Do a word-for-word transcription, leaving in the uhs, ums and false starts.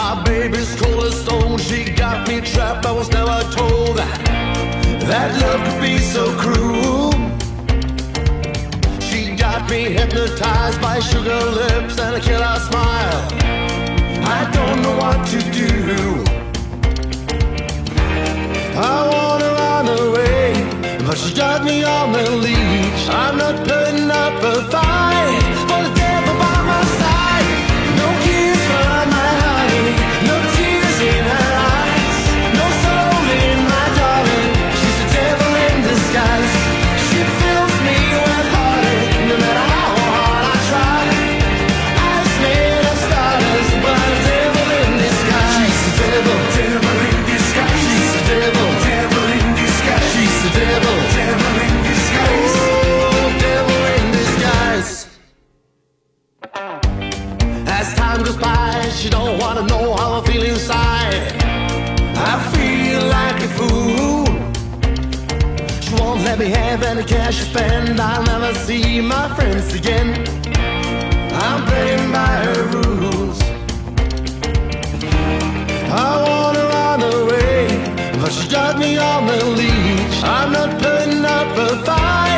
My baby's cold as stone. She got me trapped. I was never told that that love could be so cruel. She got me hypnotized by sugar lips and a killer smile. I don't know what to do. I wanna run away, but she got me on the leash. I'm not putting up a fight for the devil by my side. No kiss from my honey, no tears in her eyes, no soul in my darling. She's the devil in disguise. She fills me with heartache, no matter how hard I try. Eyes made of stardust, but a devil in disguise. She's the devil, devil in disguise. She's the devil, devil in disguise. She's the devil, devil in disguise. Oh, devil in disguise. As time goes by, she don't wanna know how I feel inside. I feel like a fool. She won't let me have any cash to spend. I'll never see my friends again. I'm playing by her rules. I wanna run away, but she got me on the leash. I'm not putting up a fight.